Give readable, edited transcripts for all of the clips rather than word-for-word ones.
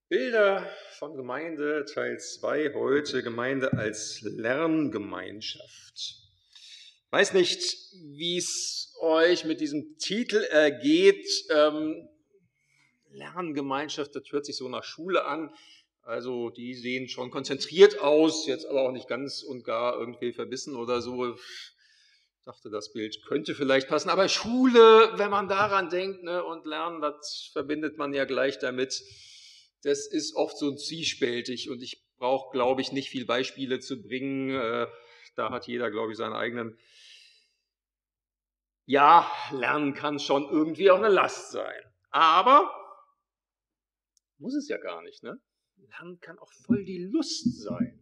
Bilder von Gemeinde, Teil 2, heute Gemeinde als Lerngemeinschaft. Ich weiß nicht, wie es euch mit diesem Titel ergeht. Lerngemeinschaft, das hört sich so nach Schule an. Also die sehen schon konzentriert aus, jetzt aber auch nicht ganz und gar irgendwie verbissen oder so. Ich dachte, das Bild könnte vielleicht passen. Aber Schule, wenn man daran denkt, ne, und Lernen, das verbindet man ja gleich damit. Das ist oft so zwiespältig und ich brauche, glaube ich, nicht viel Beispiele zu bringen. Da hat jeder, glaube ich, seinen eigenen. Ja, Lernen kann schon irgendwie auch eine Last sein. Aber muss es ja gar nicht, ne? Lernen kann auch voll die Lust sein.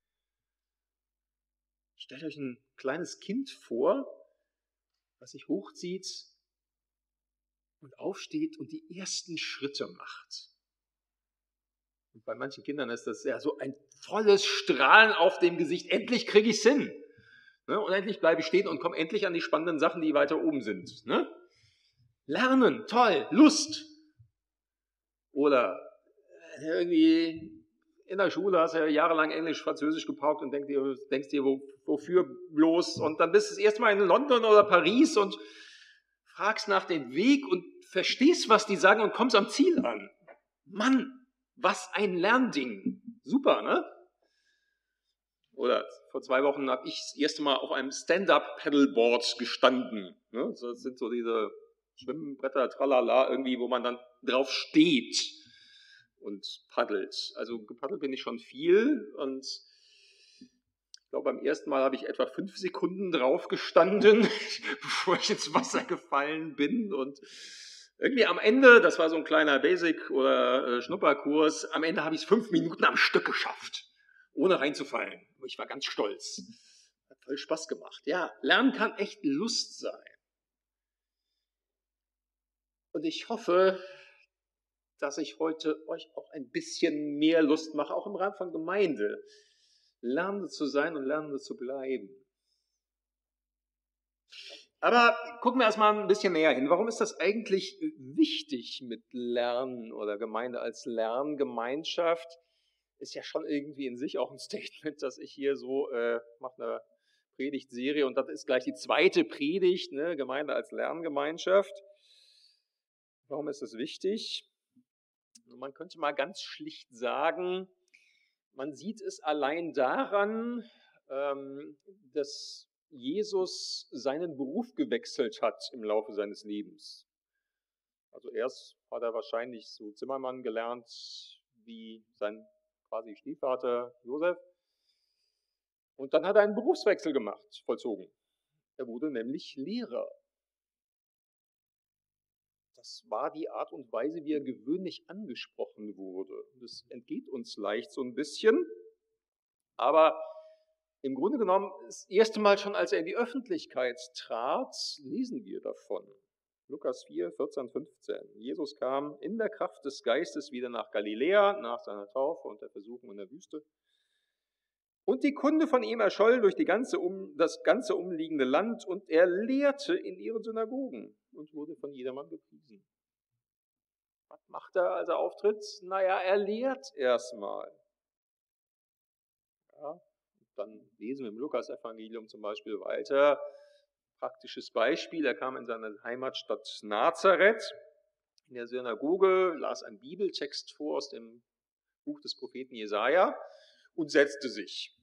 Stellt euch ein kleines Kind vor, was sich hochzieht und aufsteht und die ersten Schritte macht. Und bei manchen Kindern ist das ja so ein volles Strahlen auf dem Gesicht. Endlich kriege ich es hin. Ne? Und endlich bleibe ich stehen und komme endlich an die spannenden Sachen, die weiter oben sind. Ne? Lernen, toll, Lust. Oder irgendwie in der Schule hast du ja jahrelang Englisch, Französisch gepaukt und denkst dir, wofür bloß? Und dann bist du das erste Mal in London oder Paris und fragst nach dem Weg und verstehst, was die sagen und kommst am Ziel an. Mann, was ein Lernding. Super, ne? Oder vor 2 Wochen habe ich das erste Mal auf einem Stand-Up-Paddleboard gestanden. Ne? Das sind so diese Schwimmbretter, tralala, irgendwie, wo man dann drauf steht und paddelt. Also gepaddelt bin ich schon viel und ich glaube, beim ersten Mal habe ich etwa 5 Sekunden drauf gestanden, bevor ich ins Wasser gefallen bin und irgendwie am Ende, das war so ein kleiner Basic- oder Schnupperkurs, am Ende habe ich es 5 Minuten am Stück geschafft, ohne reinzufallen. Ich war ganz stolz. Hat voll Spaß gemacht. Ja, Lernen kann echt Lust sein. Und ich hoffe, dass ich heute euch auch ein bisschen mehr Lust mache, auch im Rahmen von Gemeinde, Lernende zu sein und Lernende zu bleiben. Aber gucken wir erstmal ein bisschen näher hin. Warum ist das eigentlich wichtig mit Lernen oder Gemeinde als Lerngemeinschaft? Ist ja schon irgendwie in sich auch ein Statement, dass ich hier so mache eine Predigtserie und das ist gleich die zweite Predigt, ne? Gemeinde als Lerngemeinschaft. Warum ist das wichtig? Man könnte mal ganz schlicht sagen, man sieht es allein daran, dass Jesus seinen Beruf gewechselt hat im Laufe seines Lebens. Also erst hat er wahrscheinlich so Zimmermann gelernt, wie sein quasi Stiefvater Josef. Und dann hat er einen Berufswechsel gemacht, vollzogen. Er wurde nämlich Lehrer. Das war die Art und Weise, wie er gewöhnlich angesprochen wurde. Das entgeht uns leicht so ein bisschen, aber im Grunde genommen, das erste Mal schon, als er in die Öffentlichkeit trat, lesen wir davon. Lukas 4, 14, 15. Jesus kam in der Kraft des Geistes wieder nach Galiläa, nach seiner Taufe und der Versuchung in der Wüste. Und die Kunde von ihm erscholl durch das ganze umliegende Land und er lehrte in ihren Synagogen und wurde von jedermann gepriesen. Was macht er, als er auftritt? Naja, er lehrt erstmal. Ja, dann lesen wir im Lukas-Evangelium zum Beispiel weiter. Praktisches Beispiel, er kam in seine Heimatstadt Nazareth, in der Synagoge, las einen Bibeltext vor aus dem Buch des Propheten Jesaja und setzte sich.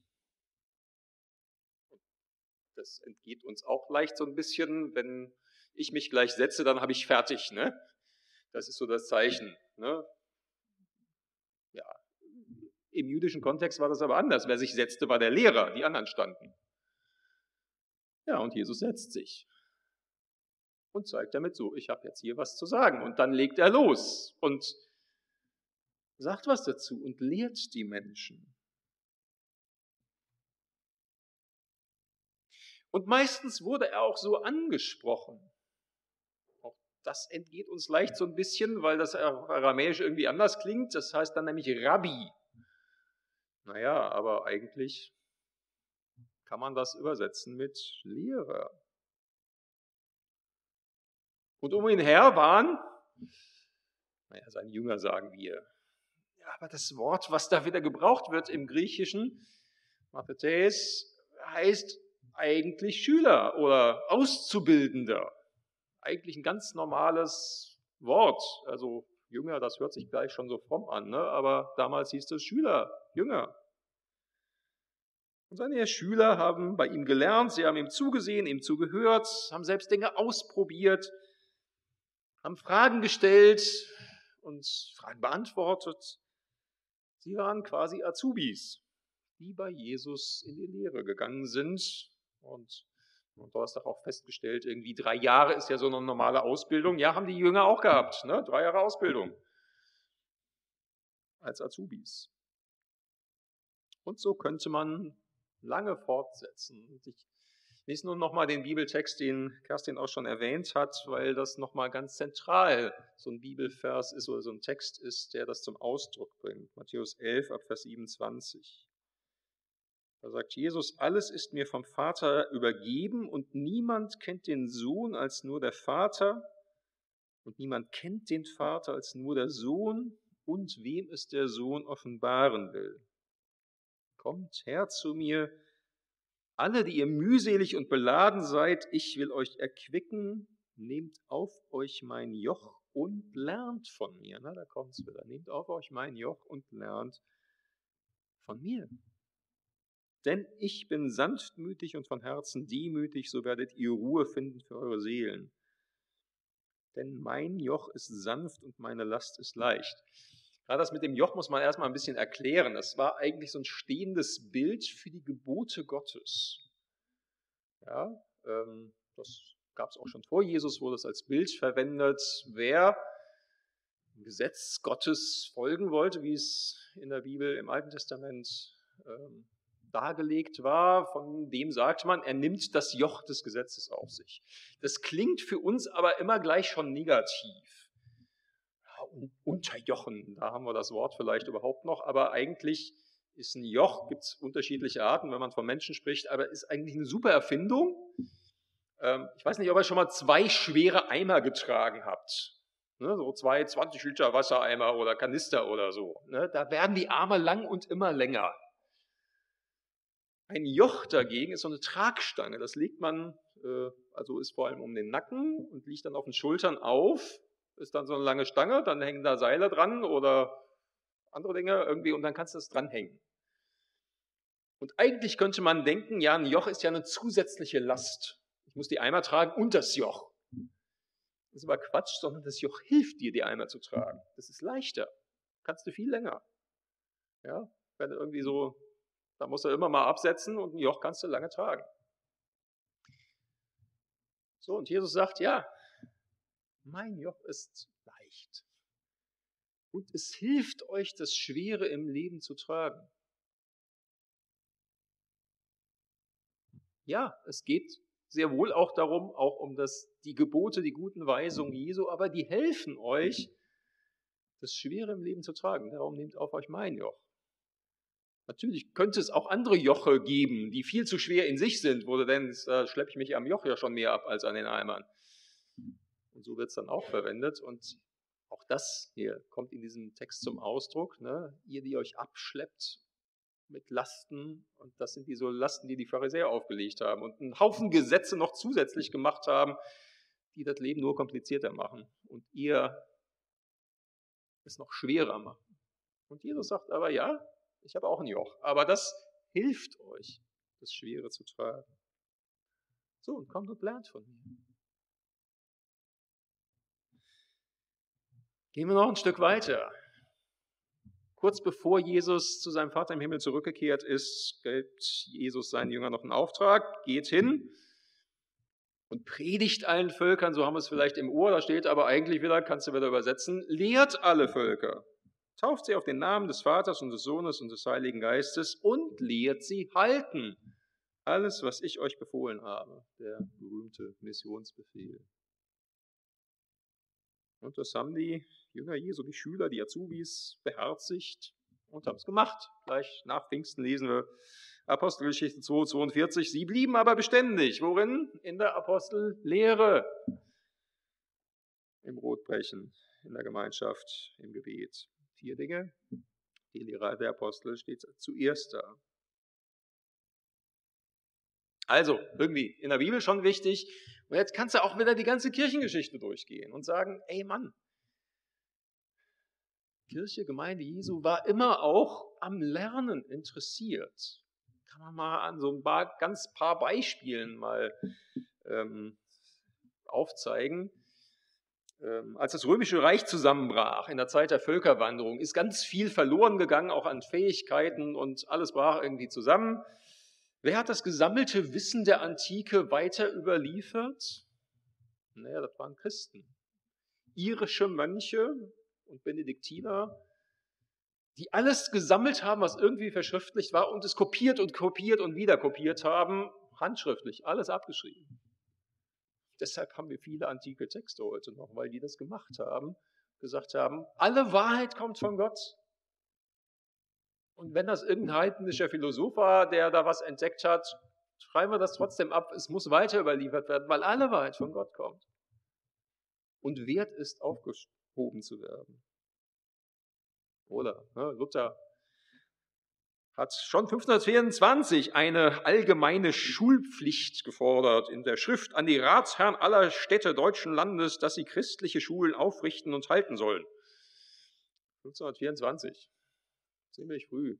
Das entgeht uns auch leicht so ein bisschen. Wenn ich mich gleich setze, dann habe ich fertig. Ne? Das ist so das Zeichen. Ne? Ja. Im jüdischen Kontext war das aber anders. Wer sich setzte, war der Lehrer, die anderen standen. Ja, und Jesus setzt sich und zeigt damit so, ich habe jetzt hier was zu sagen. Und dann legt er los und sagt was dazu und lehrt die Menschen. Und meistens wurde er auch so angesprochen. Auch das entgeht uns leicht so ein bisschen, weil das Aramäisch irgendwie anders klingt. Das heißt dann nämlich Rabbi. Naja, aber eigentlich kann man das übersetzen mit Lehrer. Und um ihn her waren, naja, seine Jünger sagen wir, Aber das Wort, was da wieder gebraucht wird im Griechischen, Mathetes, heißt eigentlich Schüler oder Auszubildender. Eigentlich ein ganz normales Wort. Also Jünger, das hört sich gleich schon so fromm an, ne? Aber damals hieß es Schüler, Jünger. Und seine Schüler haben bei ihm gelernt, sie haben ihm zugesehen, ihm zugehört, haben selbst Dinge ausprobiert, haben Fragen gestellt und Fragen beantwortet. Sie waren quasi Azubis, die bei Jesus in die Lehre gegangen sind. Und am Donnerstag auch festgestellt, irgendwie 3 Jahre ist ja so eine normale Ausbildung. Ja, haben die Jünger auch gehabt, ne? 3 Jahre Ausbildung als Azubis. Und so könnte man lange fortsetzen. Und ich lese nun nochmal den Bibeltext, den Kerstin auch schon erwähnt hat, weil das nochmal ganz zentral so ein Bibelvers ist oder so ein Text ist, der das zum Ausdruck bringt. Matthäus 11 ab Vers 27. Da sagt Jesus, alles ist mir vom Vater übergeben und niemand kennt den Sohn als nur der Vater und niemand kennt den Vater als nur der Sohn und wem es der Sohn offenbaren will. Kommt her zu mir, alle, die ihr mühselig und beladen seid, ich will euch erquicken, nehmt auf euch mein Joch und lernt von mir. Na, da kommt es wieder. Nehmt auf euch mein Joch und lernt von mir. Denn ich bin sanftmütig und von Herzen demütig, so werdet ihr Ruhe finden für eure Seelen. Denn mein Joch ist sanft und meine Last ist leicht. Gerade das mit dem Joch muss man erstmal ein bisschen erklären. Das war eigentlich so ein stehendes Bild für die Gebote Gottes. Ja, das gab es auch schon vor Jesus, wurde es als Bild verwendet. Wer dem Gesetz Gottes folgen wollte, wie es in der Bibel im Alten Testament dargelegt war, von dem sagt man, er nimmt das Joch des Gesetzes auf sich. Das klingt für uns aber immer gleich schon negativ. Ja, unterjochen, da haben wir das Wort vielleicht überhaupt noch, aber eigentlich ist ein Joch, gibt es unterschiedliche Arten, wenn man von Menschen spricht, aber ist eigentlich eine super Erfindung. Ich weiß nicht, ob ihr schon mal 2 schwere Eimer getragen habt. Ne, so 2 20 Liter Wassereimer oder Kanister oder so. Ne, da werden die Arme lang und immer länger. Ein Joch dagegen ist so eine Tragstange. Das legt man, also ist vor allem um den Nacken und liegt dann auf den Schultern auf. Ist dann so eine lange Stange, dann hängen da Seile dran oder andere Dinge irgendwie und dann kannst du das dranhängen. Und eigentlich könnte man denken, ja, ein Joch ist ja eine zusätzliche Last. Ich muss die Eimer tragen und das Joch. Das ist aber Quatsch, sondern das Joch hilft dir, die Eimer zu tragen. Das ist leichter. Kannst du viel länger. Ja, wenn du irgendwie so, da musst du immer mal absetzen und ein Joch kannst du lange tragen. So, und Jesus sagt, ja, mein Joch ist leicht. Und es hilft euch, das Schwere im Leben zu tragen. Ja, es geht sehr wohl auch darum, auch um die Gebote, die guten Weisungen Jesu, aber die helfen euch, das Schwere im Leben zu tragen. Darum nehmt auf euch mein Joch. Natürlich könnte es auch andere Joche geben, die viel zu schwer in sich sind, wo du denkst, da schleppe ich mich am Joch ja schon mehr ab als an den Eimern. Und so wird es dann auch verwendet. Und auch das hier kommt in diesem Text zum Ausdruck. Ne? Ihr, die euch abschleppt mit Lasten, und das sind diese Lasten, die die Pharisäer aufgelegt haben und einen Haufen Gesetze noch zusätzlich gemacht haben, die das Leben nur komplizierter machen und ihr es noch schwerer machen. Und Jesus sagt aber, ja, ich habe auch ein Joch, aber das hilft euch, das Schwere zu tragen. So, und kommt und lernt von mir. Gehen wir noch ein Stück weiter. Kurz bevor Jesus zu seinem Vater im Himmel zurückgekehrt ist, gibt Jesus seinen Jüngern noch einen Auftrag, geht hin und predigt allen Völkern, so haben wir es vielleicht im Ohr, da steht aber eigentlich wieder, kannst du wieder übersetzen, lehrt alle Völker, tauft sie auf den Namen des Vaters und des Sohnes und des Heiligen Geistes und lehrt sie halten. Alles, was ich euch befohlen habe, der berühmte Missionsbefehl. Und das haben die Jünger Jesu, die Schüler, die Azubis beherzigt und haben es gemacht. Gleich nach Pfingsten lesen wir Apostelgeschichte 2, 42. Sie blieben aber beständig. Worin? In der Apostellehre. Im Brotbrechen, in der Gemeinschaft, im Gebet. 4 Dinge. Die Lehre der Apostel steht zuerst da. Also, irgendwie in der Bibel schon wichtig. Und jetzt kannst du auch wieder die ganze Kirchengeschichte durchgehen und sagen, ey Mann, Kirche, Gemeinde Jesu war immer auch am Lernen interessiert. Kann man mal an so ein paar Beispielen mal aufzeigen. Als das Römische Reich zusammenbrach in der Zeit der Völkerwanderung, ist ganz viel verloren gegangen, auch an Fähigkeiten, und alles brach irgendwie zusammen. Wer hat das gesammelte Wissen der Antike weiter überliefert? Naja, das waren Christen. Irische Mönche und Benediktiner, die alles gesammelt haben, was irgendwie verschriftlicht war, und es kopiert und kopiert und wieder kopiert haben, handschriftlich, alles abgeschrieben. Deshalb haben wir viele antike Texte heute noch, weil die das gemacht haben, gesagt haben, alle Wahrheit kommt von Gott. Und wenn das irgendein heidnischer Philosoph war, der da was entdeckt hat, schreiben wir das trotzdem ab. Es muss weiter überliefert werden, weil alle Wahrheit von Gott kommt und wert ist, aufgehoben zu werden. Oder Luther hat schon 1524 eine allgemeine Schulpflicht gefordert in der Schrift an die Ratsherren aller Städte deutschen Landes, dass sie christliche Schulen aufrichten und halten sollen. 1524, ziemlich früh.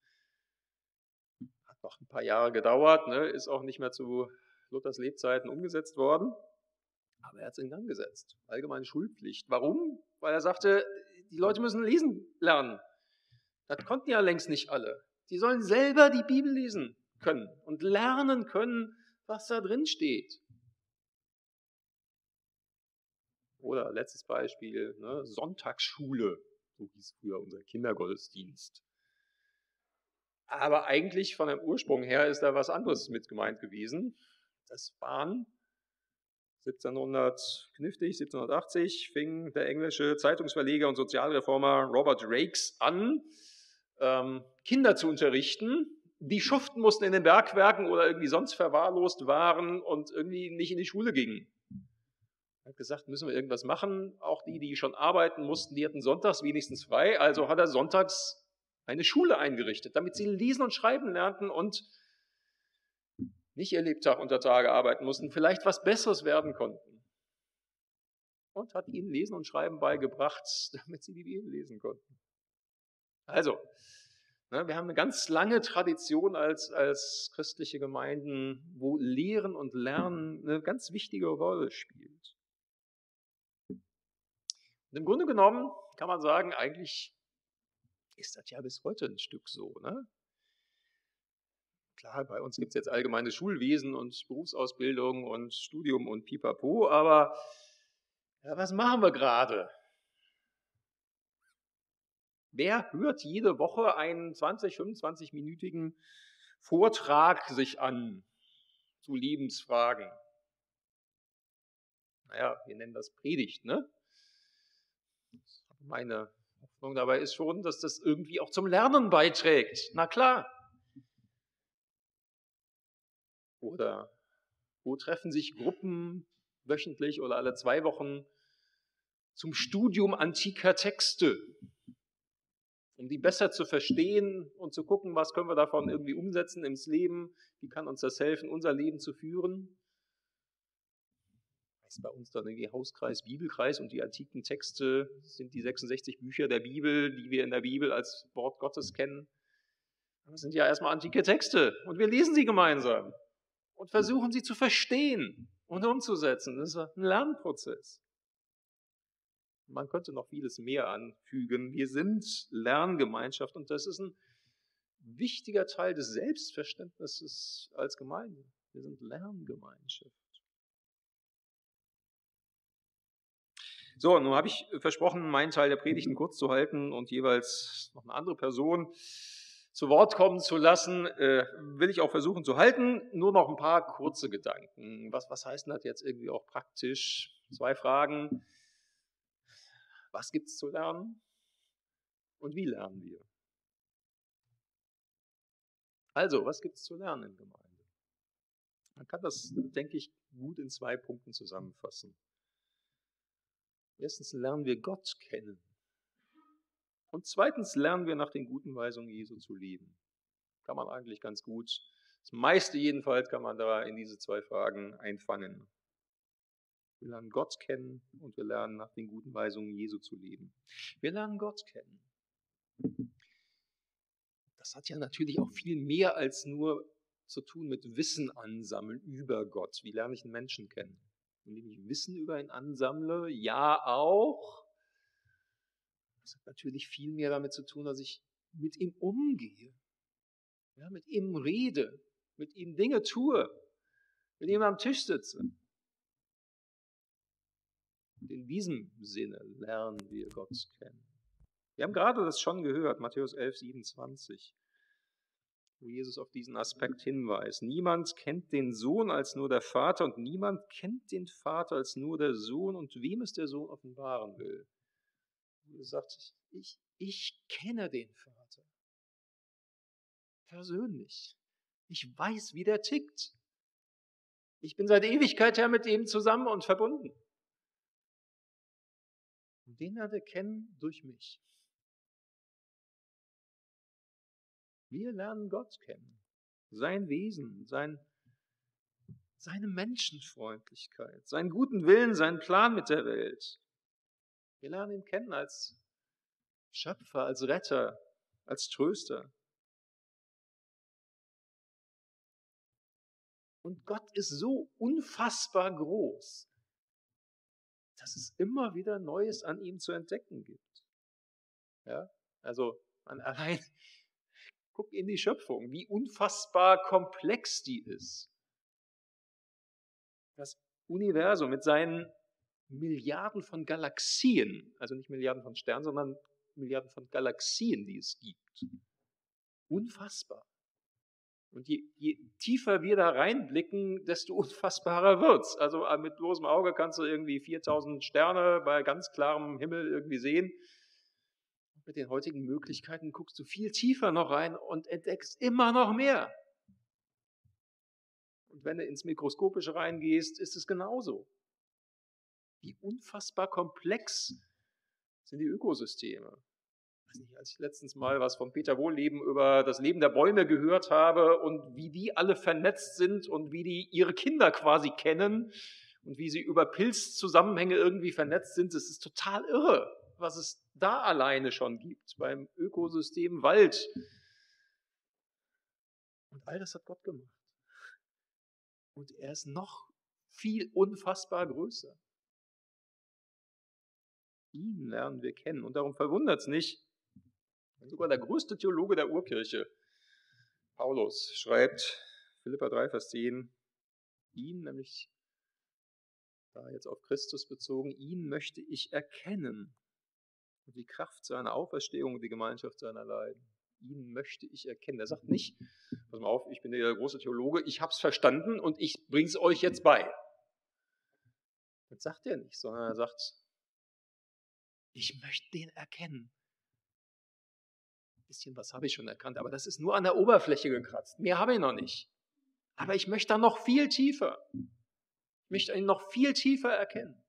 Hat noch ein paar Jahre gedauert, ist auch nicht mehr zu Luthers Lebzeiten umgesetzt worden. Aber er hat es in Gang gesetzt. Allgemeine Schulpflicht. Warum? Weil er sagte, die Leute müssen lesen lernen. Das konnten ja längst nicht alle. Die sollen selber die Bibel lesen können und lernen können, was da drin steht. Oder letztes Beispiel, Sonntagsschule, so hieß früher unser Kindergottesdienst. Aber eigentlich von dem Ursprung her ist da was anderes mit gemeint gewesen. Das waren 1780 fing der englische Zeitungsverleger und Sozialreformer Robert Raikes an, Kinder zu unterrichten, die schuften mussten in den Bergwerken oder irgendwie sonst verwahrlost waren und irgendwie nicht in die Schule gingen. Er hat gesagt, müssen wir irgendwas machen. Auch die schon arbeiten mussten, die hatten sonntags wenigstens frei. Also hat er sonntags eine Schule eingerichtet, damit sie lesen und schreiben lernten und nicht ihr Lebtag unter Tage arbeiten mussten, vielleicht was Besseres werden konnten. Und hat ihnen Lesen und Schreiben beigebracht, damit sie die Bibel lesen konnten. Also, wir haben eine ganz lange Tradition als christliche Gemeinden, wo Lehren und Lernen eine ganz wichtige Rolle spielt. Und im Grunde genommen kann man sagen, eigentlich ist das ja bis heute ein Stück so. Klar, bei uns gibt es jetzt allgemeines Schulwesen und Berufsausbildung und Studium und Pipapo, aber ja, was machen wir gerade? Wer hört jede Woche einen 20-, 25-minütigen Vortrag sich an zu Lebensfragen? Naja, wir nennen das Predigt, Meine Hoffnung dabei ist schon, dass das irgendwie auch zum Lernen beiträgt. Na klar. Oder wo treffen sich Gruppen wöchentlich oder alle 2 Wochen zum Studium antiker Texte, um die besser zu verstehen und zu gucken, was können wir davon irgendwie umsetzen ins Leben, wie kann uns das helfen, unser Leben zu führen. Das ist bei uns dann irgendwie Hauskreis, Bibelkreis, und die antiken Texte sind die 66 Bücher der Bibel, die wir in der Bibel als Wort Gottes kennen. Das sind ja erstmal antike Texte und wir lesen sie gemeinsam und versuchen sie zu verstehen und umzusetzen. Das ist ein Lernprozess. Man könnte noch vieles mehr anfügen. Wir sind Lerngemeinschaft und das ist ein wichtiger Teil des Selbstverständnisses als Gemeinde. Wir sind Lerngemeinschaft. So, nun habe ich versprochen, meinen Teil der Predigten kurz zu halten und jeweils noch eine andere Person zu Wort kommen zu lassen. Will ich auch versuchen zu halten. Nur noch ein paar kurze Gedanken. Was heißt denn das jetzt irgendwie auch praktisch? 2 Fragen. Was gibt es zu lernen? Und wie lernen wir? Also, was gibt es zu lernen in Gemeinde? Man kann das, denke ich, gut in 2 Punkten zusammenfassen. Erstens lernen wir Gott kennen. Und zweitens lernen wir nach den guten Weisungen Jesu zu leben. Kann man eigentlich ganz gut, das meiste jedenfalls kann man da in diese zwei Fragen einfangen. Wir lernen Gott kennen und wir lernen nach den guten Weisungen Jesu zu leben. Wir lernen Gott kennen. Das hat ja natürlich auch viel mehr als nur zu tun mit Wissen ansammeln über Gott. Wie lerne ich einen Menschen kennen? Indem ich Wissen über ihn ansammle, ja auch. Das hat natürlich viel mehr damit zu tun, dass ich mit ihm umgehe, ja, mit ihm rede, mit ihm Dinge tue, mit ihm am Tisch sitze. Und in diesem Sinne lernen wir Gott kennen. Wir haben gerade das schon gehört, Matthäus 11, 27, wo Jesus auf diesen Aspekt hinweist. Niemand kennt den Sohn als nur der Vater und niemand kennt den Vater als nur der Sohn und wem es der Sohn offenbaren will. Jesus sagt, ich kenne den Vater persönlich. Ich weiß, wie der tickt. Ich bin seit Ewigkeit her mit ihm zusammen und verbunden. Und den lernt er kennen durch mich. Wir lernen Gott kennen. Sein Wesen, seine Menschenfreundlichkeit, seinen guten Willen, seinen Plan mit der Welt. Wir lernen ihn kennen als Schöpfer, als Retter, als Tröster. Und Gott ist so unfassbar groß, dass es immer wieder Neues an ihm zu entdecken gibt. Ja? Also allein guck in die Schöpfung, wie unfassbar komplex die ist. Das Universum mit seinen Milliarden von Galaxien, also nicht Milliarden von Sternen, sondern Milliarden von Galaxien, die es gibt. Unfassbar. Und je tiefer wir da reinblicken, desto unfassbarer wird's. Also mit bloßem Auge kannst du irgendwie 4000 Sterne bei ganz klarem Himmel irgendwie sehen. Und mit den heutigen Möglichkeiten guckst du viel tiefer noch rein und entdeckst immer noch mehr. Und wenn du ins Mikroskopische reingehst, ist es genauso. Wie unfassbar komplex sind die Ökosysteme. Als ich letztens mal was von Peter Wohlleben über das Leben der Bäume gehört habe und wie die alle vernetzt sind und wie die ihre Kinder quasi kennen und wie sie über Pilzzusammenhänge irgendwie vernetzt sind, das ist total irre, was es da alleine schon gibt beim Ökosystem Wald. Und all das hat Gott gemacht. Und er ist noch viel unfassbar größer. Ihn lernen wir kennen. Und darum verwundert es nicht, sogar der größte Theologe der Urkirche, Paulus, schreibt, Philipper 3, Vers 10, ihn, nämlich da jetzt auf Christus bezogen, ihn möchte ich erkennen und die Kraft seiner Auferstehung und die Gemeinschaft seiner Leiden. Ihn möchte ich erkennen. Er sagt nicht, pass mal auf, ich bin der große Theologe, ich habe es verstanden und ich bringe es euch jetzt bei. Das sagt er nicht, sondern er sagt, ich möchte den erkennen. Ein bisschen was habe ich schon erkannt, aber das ist nur an der Oberfläche gekratzt. Mehr habe ich noch nicht. Aber ich möchte da noch viel tiefer. Ich möchte ihn noch viel tiefer erkennen.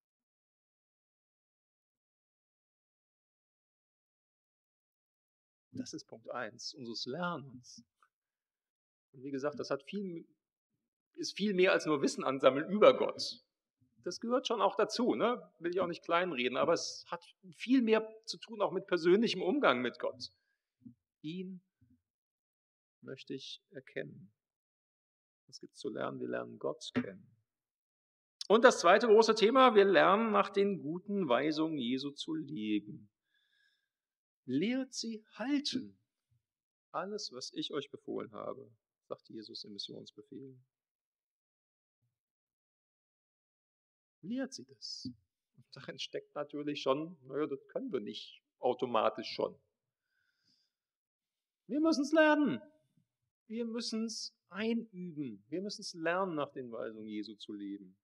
Das ist Punkt 1 unseres Lernens. Und wie gesagt, das ist viel mehr als nur Wissen ansammeln über Gott. Das gehört schon auch dazu, ne? Will ich auch nicht kleinreden, aber es hat viel mehr zu tun auch mit persönlichem Umgang mit Gott. Ihn möchte ich erkennen. Was gibt es zu lernen? Wir lernen Gott kennen. Und das zweite große Thema, wir lernen nach den guten Weisungen Jesu zu leben. Lehrt sie halten. Alles, was ich euch befohlen habe, sagt Jesus im Missionsbefehl. Lehrt sie das. Und darin steckt natürlich schon, naja, das können wir nicht automatisch schon. Wir müssen es lernen. Wir müssen es einüben. Wir müssen es lernen, nach den Weisungen Jesu zu leben.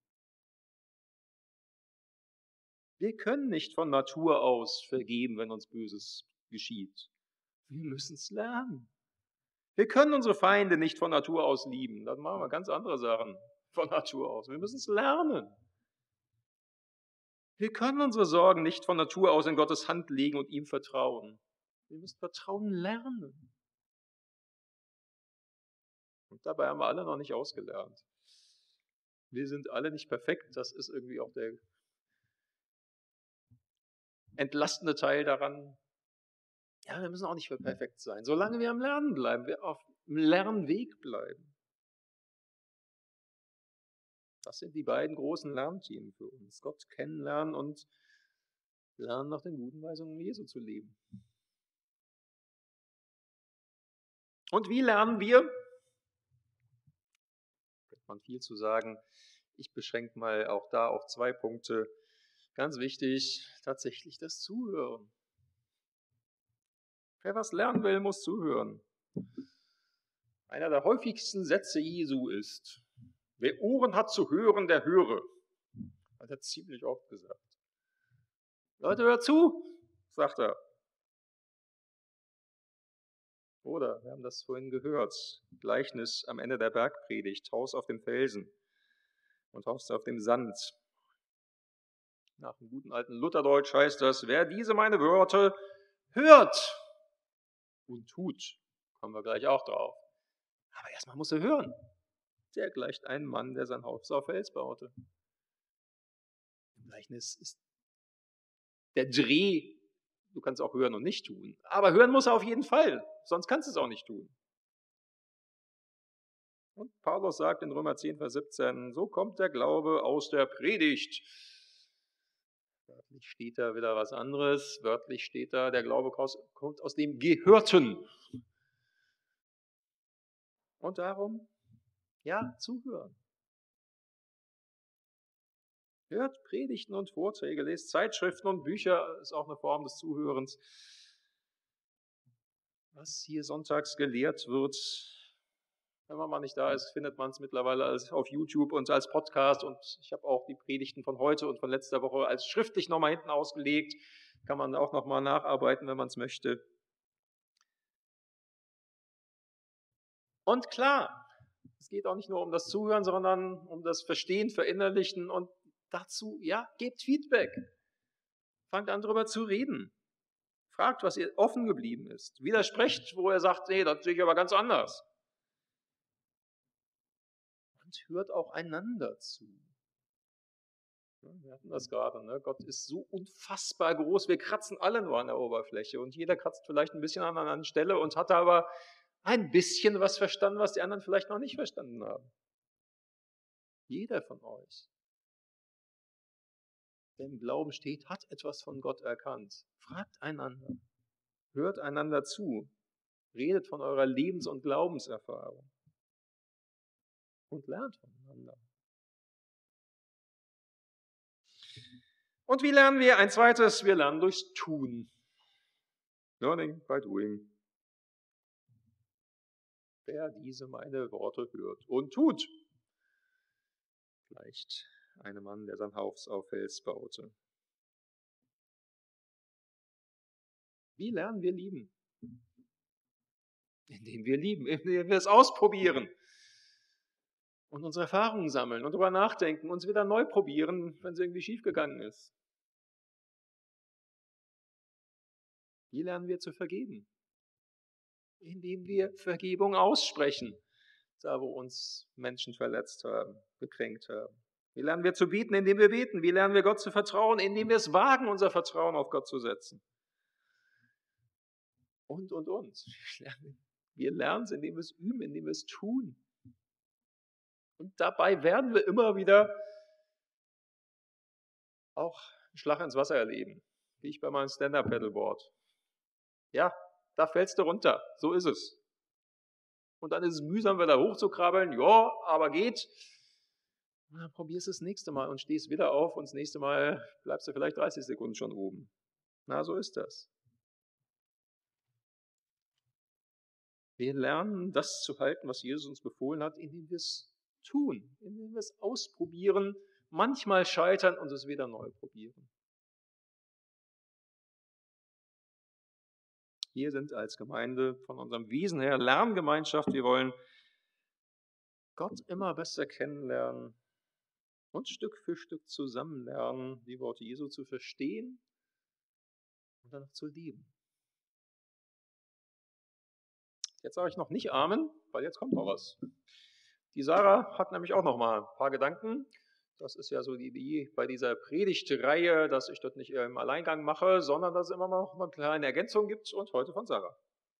Wir können nicht von Natur aus vergeben, wenn uns Böses geschieht. Wir müssen es lernen. Wir können unsere Feinde nicht von Natur aus lieben. Dann machen wir ganz andere Sachen von Natur aus. Wir müssen es lernen. Wir können unsere Sorgen nicht von Natur aus in Gottes Hand legen und ihm vertrauen. Wir müssen Vertrauen lernen. Und dabei haben wir alle noch nicht ausgelernt. Wir sind alle nicht perfekt. Das ist irgendwie auch der entlastende Teil daran. Ja, wir müssen auch nicht perfekt sein. Solange wir am Lernen bleiben, wir auf dem Lernweg bleiben. Das sind die beiden großen Lernthemen für uns. Gott kennenlernen und lernen, nach den guten Weisungen Jesu zu leben. Und wie lernen wir? Da könnte man viel zu sagen. Ich beschränke mal auch da auf 2 Punkte. Ganz wichtig, tatsächlich das Zuhören. Wer was lernen will, muss zuhören. Einer der häufigsten Sätze Jesu ist: Wer Ohren hat zu hören, der höre. Hat er ziemlich oft gesagt. Leute, hört zu, sagt er. Oder, wir haben das vorhin gehört, Gleichnis am Ende der Bergpredigt, Haus auf dem Felsen und Haus auf dem Sand. Nach dem guten alten Lutherdeutsch heißt das: Wer diese meine Worte hört und tut, kommen wir gleich auch drauf. Aber erstmal muss er hören. Der gleicht einem Mann, der sein Haus auf Fels baute. Im Gleichnis ist der Dreh, du kannst auch hören und nicht tun. Aber hören muss er auf jeden Fall, sonst kannst du es auch nicht tun. Und Paulus sagt in Römer 10, Vers 17, so kommt der Glaube aus der Predigt. Wörtlich steht da wieder was anderes. Wörtlich steht da, der Glaube kommt aus dem Gehörten. Und darum, ja, zuhören. Hört Predigten und Vorträge, lest Zeitschriften und Bücher, ist auch eine Form des Zuhörens. Was hier sonntags gelehrt wird, wenn man mal nicht da ist, findet man es mittlerweile auf YouTube und als Podcast. Und ich habe auch die Predigten von heute und von letzter Woche als schriftlich nochmal hinten ausgelegt. Kann man auch nochmal nacharbeiten, wenn man es möchte. Und klar, es geht auch nicht nur um das Zuhören, sondern um das Verstehen, Verinnerlichen und dazu, ja, gebt Feedback. Fangt an, darüber zu reden. Fragt, was ihr offen geblieben ist. Widersprecht, wo er sagt, nee, das sehe ich aber ganz anders. Und hört auch einander zu. Wir hatten das gerade, ne? Gott ist so unfassbar groß, wir kratzen alle nur an der Oberfläche und jeder kratzt vielleicht ein bisschen an einer anderen Stelle und hat aber ein bisschen was verstanden, was die anderen vielleicht noch nicht verstanden haben. Jeder von euch, der im Glauben steht, hat etwas von Gott erkannt. Fragt einander, hört einander zu, redet von eurer Lebens- und Glaubenserfahrung und lernt voneinander. Und wie lernen wir? Ein zweites, wir lernen durchs Tun. Learning by doing. Wer diese meine Worte hört und tut, gleicht einem Mann, der sein Haus auf Fels baute. Wie lernen wir lieben? Indem wir lieben, indem wir es ausprobieren und unsere Erfahrungen sammeln und darüber nachdenken, uns wieder neu probieren, wenn es irgendwie schiefgegangen ist. Wie lernen wir zu vergeben? Indem wir Vergebung aussprechen, da wo uns Menschen verletzt haben, gekränkt haben. Wie lernen wir zu beten, indem wir beten? Wie lernen wir Gott zu vertrauen, indem wir es wagen, unser Vertrauen auf Gott zu setzen? Und. Wir lernen es, indem wir es üben, indem wir es tun. Und dabei werden wir immer wieder auch einen Schlag ins Wasser erleben, wie ich bei meinem Stand-Up-Paddleboard. Ja, da fällst du runter, so ist es. Und dann ist es mühsam, wieder hochzukrabbeln, ja, aber geht. Und dann probierst du es das nächste Mal und stehst wieder auf und das nächste Mal bleibst du vielleicht 30 Sekunden schon oben. Na, so ist das. Wir lernen, das zu halten, was Jesus uns befohlen hat, indem wir es tun, indem wir es ausprobieren, manchmal scheitern und es wieder neu probieren. Wir sind als Gemeinde von unserem Wesen her Lerngemeinschaft. Wir wollen Gott immer besser kennenlernen und Stück für Stück zusammen lernen, die Worte Jesu zu verstehen und danach zu leben. Jetzt sage ich noch nicht Amen, weil jetzt kommt noch was. Die Sarah hat nämlich auch noch mal ein paar Gedanken. Das ist ja so die Idee bei dieser Predigtreihe, dass ich das nicht im Alleingang mache, sondern dass es immer noch eine kleine Ergänzung gibt und heute von Sarah.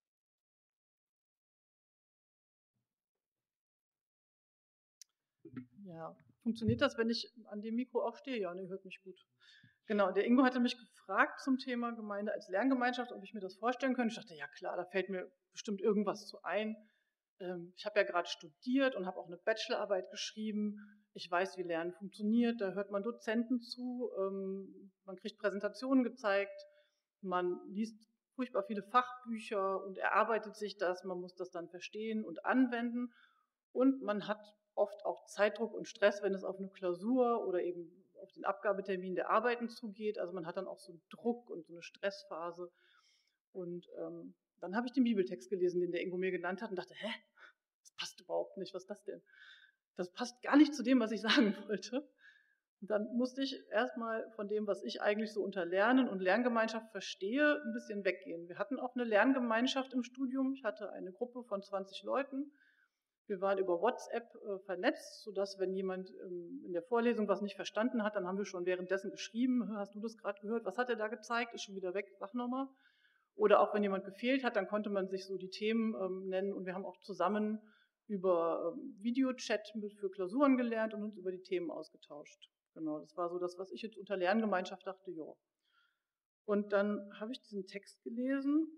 Ja, funktioniert das, wenn ich an dem Mikro auch stehe? Ja, ne, hört mich gut. Genau, der Ingo hatte mich gefragt zum Thema Gemeinde als Lerngemeinschaft, ob ich mir das vorstellen könnte. Ich dachte, ja klar, da fällt mir bestimmt irgendwas zu ein. Ich habe ja gerade studiert und habe auch eine Bachelorarbeit geschrieben. Ich weiß, wie Lernen funktioniert. Da hört man Dozenten zu, man kriegt Präsentationen gezeigt, man liest furchtbar viele Fachbücher und erarbeitet sich das. Man muss das dann verstehen und anwenden. Und man hat oft auch Zeitdruck und Stress, wenn es auf eine Klausur oder eben auf den Abgabetermin der Arbeiten zugeht. Also man hat dann auch so einen Druck und so eine Stressphase. Und dann habe ich den Bibeltext gelesen, den der Ingo mir genannt hat und dachte, hä, das passt überhaupt nicht, was ist das denn? Das passt gar nicht zu dem, was ich sagen wollte. Und dann musste ich erstmal von dem, was ich eigentlich so unter Lernen und Lerngemeinschaft verstehe, ein bisschen weggehen. Wir hatten auch eine Lerngemeinschaft im Studium. Ich hatte eine Gruppe von 20 Leuten. Wir waren über WhatsApp vernetzt, sodass, wenn jemand in der Vorlesung was nicht verstanden hat, dann haben wir schon währenddessen geschrieben, hast du das gerade gehört, was hat er da gezeigt, ist schon wieder weg, sag nochmal. Oder auch wenn jemand gefehlt hat, dann konnte man sich so die Themen nennen und wir haben auch zusammen über Videochat für Klausuren gelernt und uns über die Themen ausgetauscht. Genau, das war so das, was ich jetzt unter Lerngemeinschaft dachte, ja. Und dann habe ich diesen Text gelesen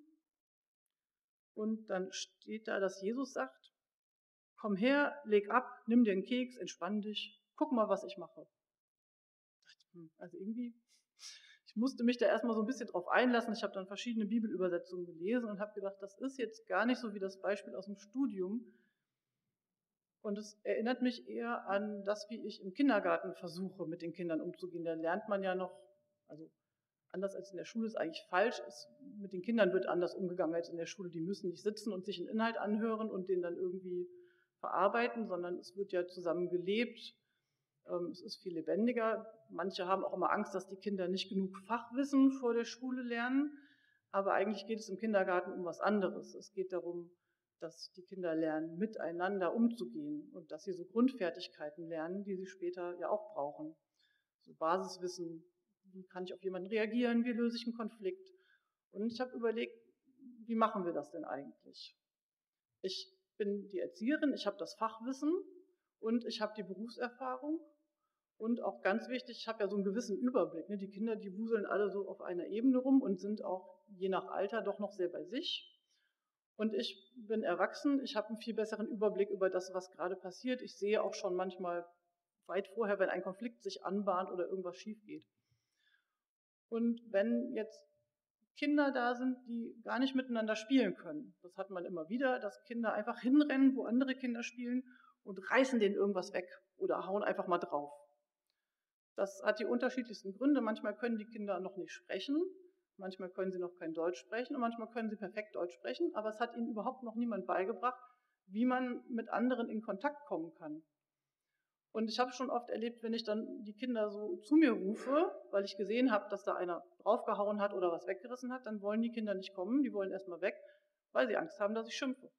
und dann steht da, dass Jesus sagt, komm her, leg ab, nimm dir einen Keks, entspann dich, guck mal, was ich mache. Also irgendwie, ich musste mich da erstmal so ein bisschen drauf einlassen. Ich habe dann verschiedene Bibelübersetzungen gelesen und habe gedacht, das ist jetzt gar nicht so wie das Beispiel aus dem Studium. Und es erinnert mich eher an das, wie ich im Kindergarten versuche, mit den Kindern umzugehen. Da lernt man ja noch, also anders als in der Schule ist eigentlich falsch, mit den Kindern wird anders umgegangen als in der Schule. Die müssen nicht sitzen und sich einen Inhalt anhören und den dann irgendwie verarbeiten, sondern es wird ja zusammen gelebt. Es ist viel lebendiger. Manche haben auch immer Angst, dass die Kinder nicht genug Fachwissen vor der Schule lernen. Aber eigentlich geht es im Kindergarten um was anderes. Es geht darum, dass die Kinder lernen, miteinander umzugehen und dass sie so Grundfertigkeiten lernen, die sie später ja auch brauchen. So Basiswissen, wie kann ich auf jemanden reagieren, wie löse ich einen Konflikt. Und ich habe überlegt, wie machen wir das denn eigentlich? Ich bin die Erzieherin, ich habe das Fachwissen und ich habe die Berufserfahrung und auch ganz wichtig, ich habe ja so einen gewissen Überblick. Die Kinder, die wuseln alle so auf einer Ebene rum und sind auch je nach Alter doch noch sehr bei sich. Und ich bin erwachsen, ich habe einen viel besseren Überblick über das, was gerade passiert. Ich sehe auch schon manchmal weit vorher, wenn ein Konflikt sich anbahnt oder irgendwas schief geht. Und wenn jetzt Kinder da sind, die gar nicht miteinander spielen können, das hat man immer wieder, dass Kinder einfach hinrennen, wo andere Kinder spielen und reißen denen irgendwas weg oder hauen einfach mal drauf. Das hat die unterschiedlichsten Gründe. Manchmal können die Kinder noch nicht sprechen, manchmal können sie noch kein Deutsch sprechen und manchmal können sie perfekt Deutsch sprechen, aber es hat ihnen überhaupt noch niemand beigebracht, wie man mit anderen in Kontakt kommen kann. Und ich habe schon oft erlebt, wenn ich dann die Kinder so zu mir rufe, weil ich gesehen habe, dass da einer draufgehauen hat oder was weggerissen hat, dann wollen die Kinder nicht kommen, die wollen erstmal weg, weil sie Angst haben, dass ich schimpfe.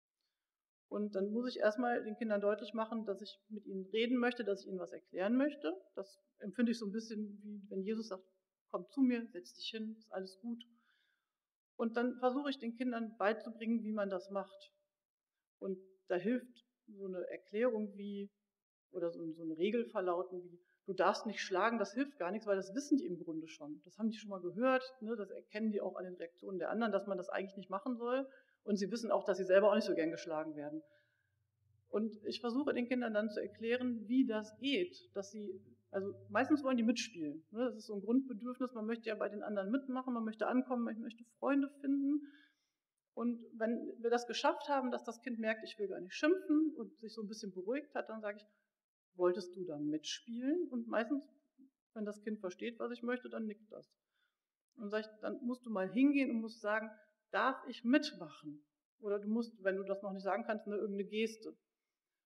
Und dann muss ich erstmal den Kindern deutlich machen, dass ich mit ihnen reden möchte, dass ich ihnen was erklären möchte. Das empfinde ich so ein bisschen wie wenn Jesus sagt, komm zu mir, setz dich hin, ist alles gut. Und dann versuche ich den Kindern beizubringen, wie man das macht. Und da hilft so eine Erklärung wie, oder so eine Regel verlauten wie, du darfst nicht schlagen, das hilft gar nichts, weil das wissen die im Grunde schon. Das haben die schon mal gehört, ne? Das erkennen die auch an den Reaktionen der anderen, dass man das eigentlich nicht machen soll. Und sie wissen auch, dass sie selber auch nicht so gern geschlagen werden. Und ich versuche den Kindern dann zu erklären, wie das geht, dass sie, also meistens wollen die mitspielen. Ne? Das ist so ein Grundbedürfnis, man möchte ja bei den anderen mitmachen, man möchte ankommen, man möchte Freunde finden. Und wenn wir das geschafft haben, dass das Kind merkt, ich will gar nicht schimpfen und sich so ein bisschen beruhigt hat, dann sage ich, wolltest du da mitspielen? Und meistens, wenn das Kind versteht, was ich möchte, dann nickt das. Und sage ich, dann musst du mal hingehen und musst sagen, darf ich mitmachen? Oder du musst, wenn du das noch nicht sagen kannst, irgendeine Geste.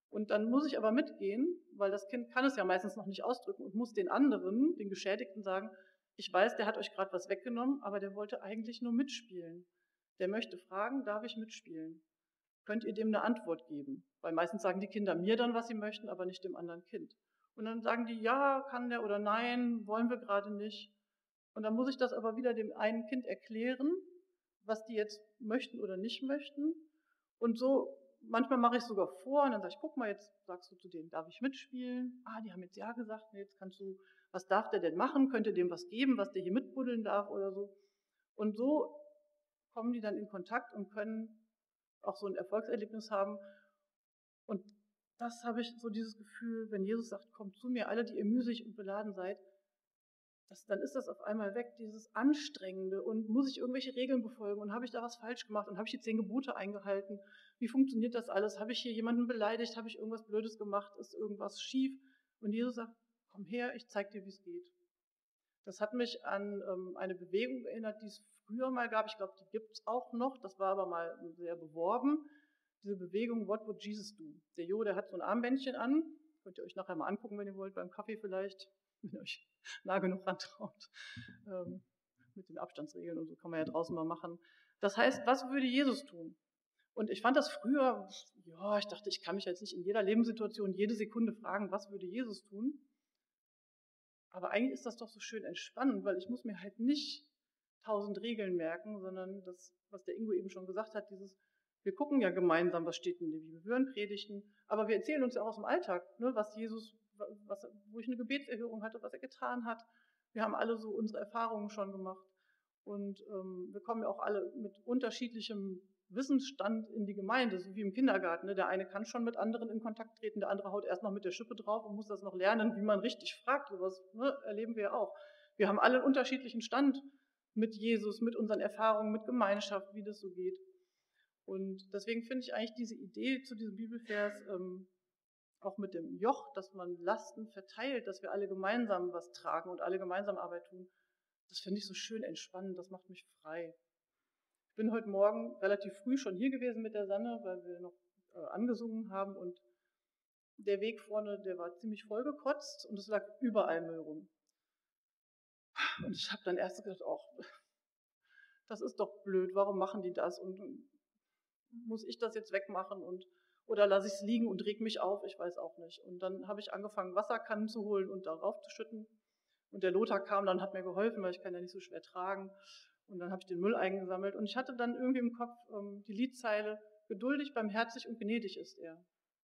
Und dann muss ich aber mitgehen, weil das Kind kann es ja meistens noch nicht ausdrücken und muss den anderen, den Geschädigten sagen, ich weiß, der hat euch gerade was weggenommen, aber der wollte eigentlich nur mitspielen. Der möchte fragen, darf ich mitspielen? Könnt ihr dem eine Antwort geben? Weil meistens sagen die Kinder mir dann, was sie möchten, aber nicht dem anderen Kind. Und dann sagen die, ja, kann der oder nein, wollen wir gerade nicht. Und dann muss ich das aber wieder dem einen Kind erklären, was die jetzt möchten oder nicht möchten. Und so, manchmal mache ich es sogar vor und dann sage ich, guck mal, jetzt sagst du zu denen, darf ich mitspielen? Ah, die haben jetzt ja gesagt, nee, jetzt kannst du, was darf der denn machen? Könnt ihr dem was geben, was der hier mitbuddeln darf oder so? Und so kommen die dann in Kontakt und können auch so ein Erfolgserlebnis haben. Und das habe ich so dieses Gefühl, wenn Jesus sagt, kommt zu mir, alle, die ihr müßig und beladen seid, dann ist das auf einmal weg, dieses Anstrengende. Und muss ich irgendwelche Regeln befolgen? Und habe ich da was falsch gemacht? Und habe ich die 10 Gebote eingehalten? Wie funktioniert das alles? Habe ich hier jemanden beleidigt? Habe ich irgendwas Blödes gemacht? Ist irgendwas schief? Und Jesus sagt, komm her, ich zeig dir, wie es geht. Das hat mich an eine Bewegung erinnert, die es früher mal gab. Ich glaube, die gibt es auch noch. Das war aber mal sehr beworben. Diese Bewegung, What would Jesus do? Der Jo, der hat so ein Armbändchen an. Könnt ihr euch nachher mal angucken, wenn ihr wollt, beim Kaffee vielleicht, wenn ihr euch nah genug rantraut. Mit den Abstandsregeln und so kann man ja draußen mal machen. Das heißt, was würde Jesus tun? Und ich fand das früher, ja, ich dachte, ich kann mich jetzt nicht in jeder Lebenssituation jede Sekunde fragen, was würde Jesus tun? Aber eigentlich ist das doch so schön entspannend, weil ich muss mir halt nicht 1000 Regeln merken, sondern das, was der Ingo eben schon gesagt hat, wir gucken ja gemeinsam, was steht in der Bibel, wir hören Predigten, aber wir erzählen uns ja auch aus dem Alltag, ne, was Jesus, wo ich eine Gebetserhörung hatte, was er getan hat. Wir haben alle so unsere Erfahrungen schon gemacht und wir kommen ja auch alle mit unterschiedlichem Wissensstand in die Gemeinde, so wie im Kindergarten. Ne? Der eine kann schon mit anderen in Kontakt treten, der andere haut erst noch mit der Schippe drauf und muss das noch lernen, wie man richtig fragt. Sowas, ne? Erleben wir ja auch. Wir haben alle einen unterschiedlichen Stand mit Jesus, mit unseren Erfahrungen, mit Gemeinschaft, wie das so geht. Und deswegen finde ich eigentlich diese Idee zu diesem Bibelvers, auch mit dem Joch, dass man Lasten verteilt, dass wir alle gemeinsam was tragen und alle gemeinsam Arbeit tun, das finde ich so schön entspannend, das macht mich frei. Ich bin heute Morgen relativ früh schon hier gewesen mit der Sanne, weil wir noch angesungen haben und der Weg vorne, der war ziemlich vollgekotzt und es lag überall Müll rum. Und ich habe dann erst gedacht, oh, das ist doch blöd, warum machen die das und muss ich das jetzt wegmachen oder lasse ich es liegen und reg mich auf, ich weiß auch nicht. Und dann habe ich angefangen, Wasserkannen zu holen und darauf zu schütten. Und der Lothar kam dann, hat mir geholfen, weil ich kann ja nicht so schwer tragen. Und dann habe ich den Müll eingesammelt. Und ich hatte dann irgendwie im Kopf die Liedzeile, geduldig, barmherzig und gnädig ist er.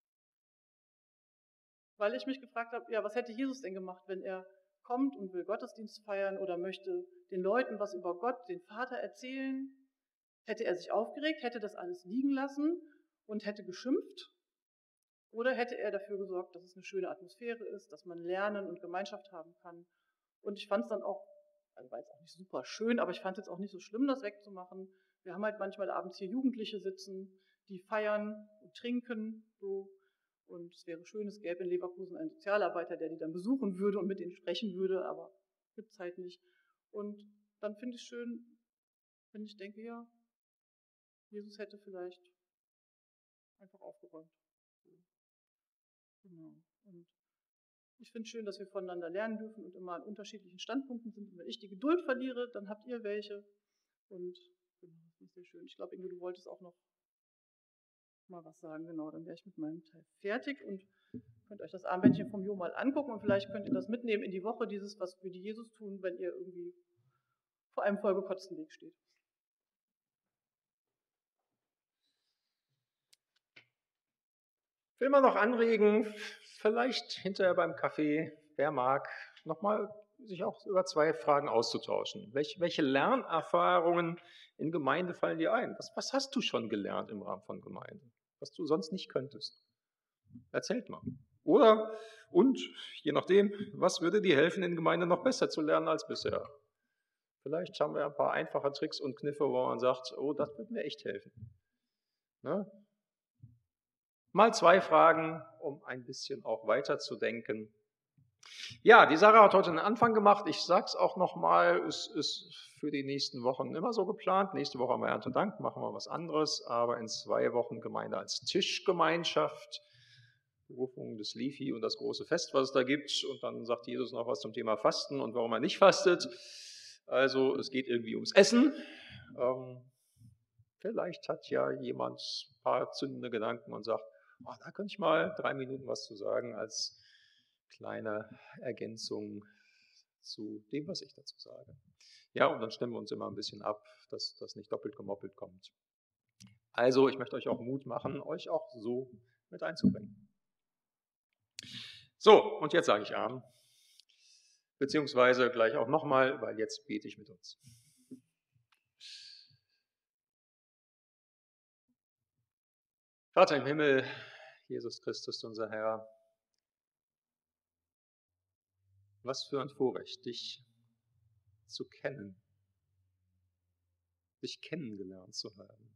Weil ich mich gefragt habe, ja, was hätte Jesus denn gemacht, wenn er kommt und will Gottesdienst feiern oder möchte den Leuten was über Gott, den Vater erzählen? Hätte er sich aufgeregt, hätte das alles liegen lassen und hätte geschimpft? Oder hätte er dafür gesorgt, dass es eine schöne Atmosphäre ist, dass man lernen und Gemeinschaft haben kann? Und ich fand es dann auch, also war jetzt auch nicht super schön, aber ich fand es jetzt auch nicht so schlimm, das wegzumachen. Wir haben halt manchmal abends hier Jugendliche sitzen, die feiern und trinken, so. Und es wäre schön, es gäbe in Leverkusen einen Sozialarbeiter, der die dann besuchen würde und mit ihnen sprechen würde, aber gibt es halt nicht. Und dann finde ich es schön, wenn ich denke, ja, Jesus hätte vielleicht einfach aufgeräumt. Genau. Und ich finde es schön, dass wir voneinander lernen dürfen und immer an unterschiedlichen Standpunkten sind. Und wenn ich die Geduld verliere, dann habt ihr welche. Und genau, das ist sehr schön. Ich glaube, Inge, du wolltest auch noch mal was sagen. Genau, dann wäre ich mit meinem Teil fertig und könnt euch das Armbändchen vom Jo mal angucken und vielleicht könnt ihr das mitnehmen in die Woche, dieses, was würde Jesus tun, wenn ihr irgendwie vor einem vollgekotzten Weg steht. Will man noch anregen, vielleicht hinterher beim Kaffee, wer mag, nochmal sich auch über 2 Fragen auszutauschen. Welche Lernerfahrungen in Gemeinde fallen dir ein? Was hast du schon gelernt im Rahmen von Gemeinde, was du sonst nicht könntest? Erzählt mal. Oder, und je nachdem, was würde dir helfen, in Gemeinde noch besser zu lernen als bisher? Vielleicht haben wir ein paar einfache Tricks und Kniffe, wo man sagt, oh, das würde mir echt helfen. Ne? Mal 2 Fragen, um ein bisschen auch weiterzudenken. Ja, die Sarah hat heute einen Anfang gemacht. Ich sage es auch nochmal, es ist für die nächsten Wochen immer so geplant. Nächste Woche haben wir Erntedank, machen wir was anderes, aber in 2 Wochen Gemeinde als Tischgemeinschaft. Berufung des Levi und das große Fest, was es da gibt. Und dann sagt Jesus noch was zum Thema Fasten und warum er nicht fastet. Also es geht irgendwie ums Essen. Vielleicht hat ja jemand ein paar zündende Gedanken und sagt, oh, da könnte ich mal 3 Minuten was zu sagen als kleine Ergänzung zu dem, was ich dazu sage. Ja, und dann stimmen wir uns immer ein bisschen ab, dass das nicht doppelt gemoppelt kommt. Also, ich möchte euch auch Mut machen, euch auch so mit einzubringen. So, und jetzt sage ich Amen. Beziehungsweise gleich auch nochmal, weil jetzt bete ich mit uns. Vater im Himmel, Jesus Christus, unser Herr, was für ein Vorrecht, dich zu kennen, dich kennengelernt zu haben.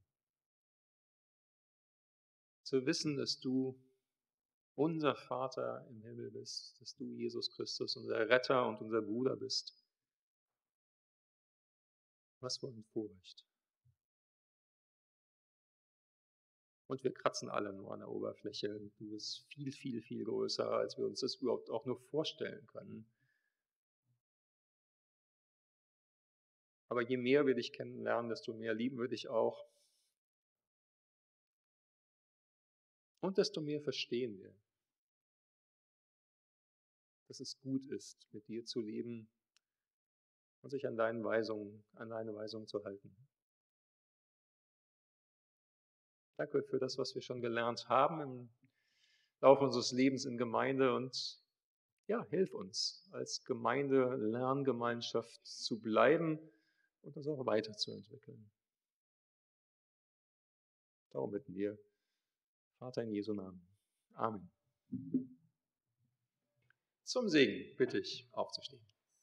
Zu wissen, dass du unser Vater im Himmel bist, dass du, Jesus Christus, unser Retter und unser Bruder bist. Was für ein Vorrecht. Und wir kratzen alle nur an der Oberfläche. Du bist viel, viel, viel größer, als wir uns das überhaupt auch nur vorstellen können. Aber je mehr wir dich kennenlernen, desto mehr lieben wir dich auch. Und desto mehr verstehen wir, dass es gut ist, mit dir zu leben und sich an deine Weisungen zu halten. Danke für das, was wir schon gelernt haben im Laufe unseres Lebens in Gemeinde und ja, hilf uns als Gemeinde, Lerngemeinschaft zu bleiben und das auch weiterzuentwickeln. Darum bitten wir, Vater in Jesu Namen. Amen. Zum Segen bitte ich aufzustehen.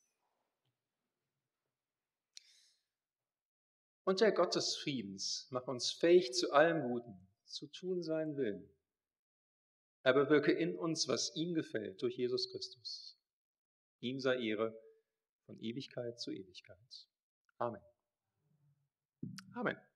Und der Gott des Friedens macht uns fähig zu allem Guten, zu tun seinen Willen. Er bewirke in uns, was ihm gefällt, durch Jesus Christus. Ihm sei Ehre von Ewigkeit zu Ewigkeit. Amen. Amen.